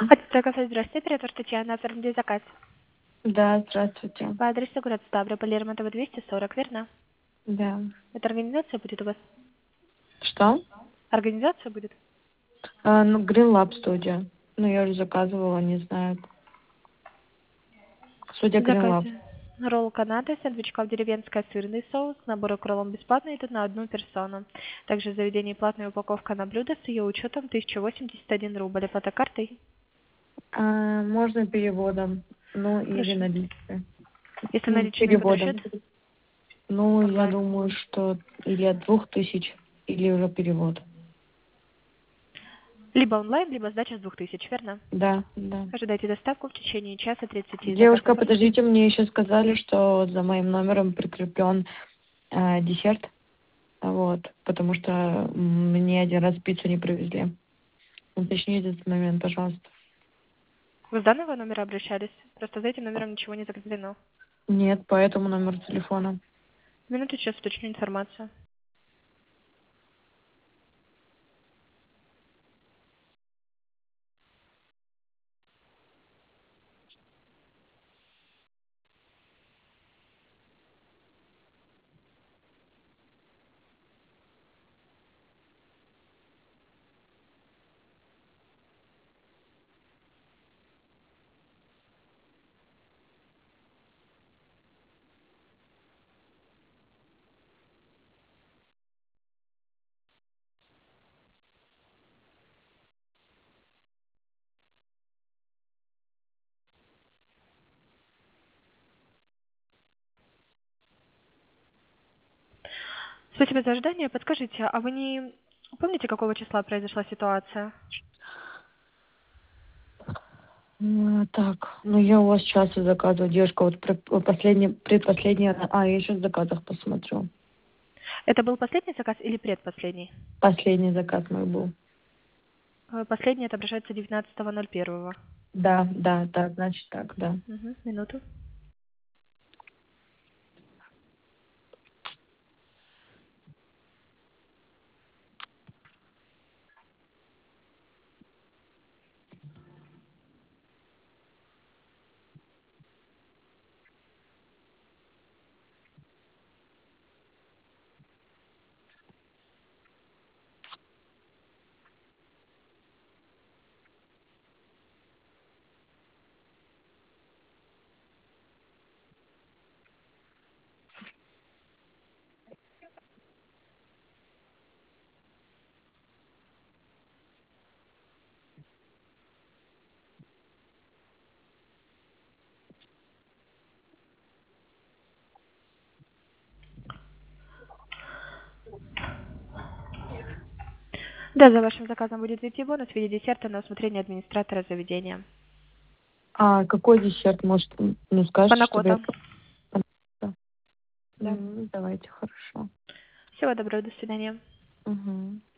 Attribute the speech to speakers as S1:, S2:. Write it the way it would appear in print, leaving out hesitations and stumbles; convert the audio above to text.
S1: Хотите заказать? Здравствуйте, оператор Татьяна, оформили заказ.
S2: Да, здравствуйте.
S1: По адресу город Ставрополь, Лермонтова, 240, верно?
S2: Да.
S1: Это организация будет у вас?
S2: Что?
S1: Организация будет?
S2: Ну, Green Lab студия. Ну, я уже заказывала, не знаю. Студия
S1: В
S2: Green Lab.
S1: заказе ролл канады, сэндвичков деревенская, сырный соус, наборы кроллом бесплатно идут на одну персону. Также в заведении платная упаковка на блюдо с ее учетом 1081 рубль. Оплата картой?
S2: Можно переводом. Ну, или
S1: Хорошо.
S2: наличкой.
S1: Если
S2: Ну,
S1: наличными под
S2: переводом.
S1: расчет?
S2: Ну, я
S1: Онлайн.
S2: думаю, что или от 2000, или уже перевод.
S1: Либо онлайн, либо сдача с 2000, верно?
S2: Да, да.
S1: Ожидайте доставку в течение часа 30. Заказ
S2: Девушка,
S1: оформлен?
S2: подождите, мне еще сказали, что за моим номером прикреплен десерт. Вот, потому что мне один раз пиццу не привезли. Уточните этот момент, пожалуйста.
S1: Вы с данного номера обращались? Просто за этим номером ничего не закреплено.
S2: Нет, по этому номеру телефона.
S1: Минуту, сейчас уточню информацию. Спасибо за ожидание. Подскажите, а вы не помните, какого числа произошла ситуация?
S2: Так, ну я у вас часто заказываю, девушка, вот предпоследний, я еще в заказах посмотрю.
S1: Это был последний заказ или предпоследний?
S2: Последний заказ мой был.
S1: Последний отображается 19.01.
S2: Да, да, да, значит так, да.
S1: Угу, минуту. Да, за вашим заказом будет идти бонус в виде десерта на усмотрение администратора заведения.
S2: А какой десерт, может, ну скажете, чтобы я...
S1: Панакота. Да.
S2: Давайте, хорошо.
S1: Всего доброго, до свидания.
S2: Угу.